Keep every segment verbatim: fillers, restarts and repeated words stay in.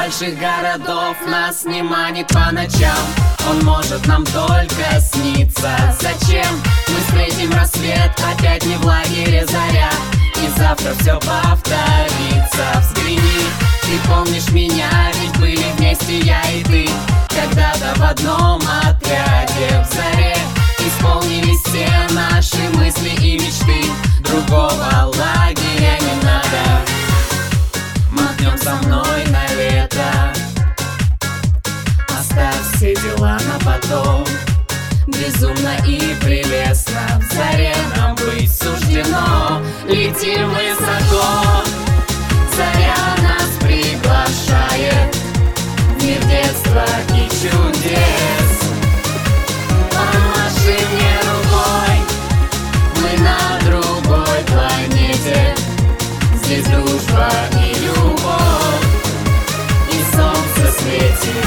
больших городов нас не манит по ночам. Он может нам только сниться. Зачем мы встретим рассвет опять не в лагере заря, и завтра все повторится. Взгляни, ты помнишь меня, ведь были вместе я и ты когда-то в одном отряде. В заре исполнились все наши мысли и мечты. Другого лагеря не надо. Махнем со мной на лето, оставь все дела на потом. Безумно и прелестно в заре нам быть суждено. Летим высоко, заря нас приглашает в мир детства и чудес. Помаши мне рукой, мы на другой планете. Здесь дружба и любовь, и солнце светит.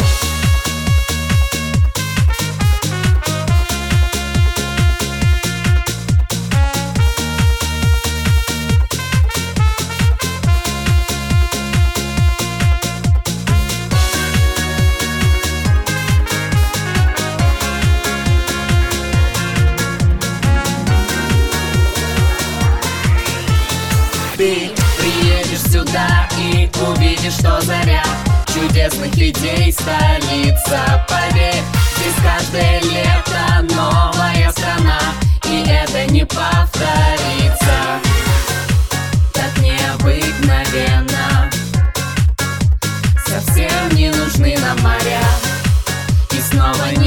Ты приедешь сюда и увидишь, что заря чудесных идей столица. Поверь, здесь каждое лето новая страна, и это не повторится. Так необыкновенно, совсем не нужны нам моря, и снова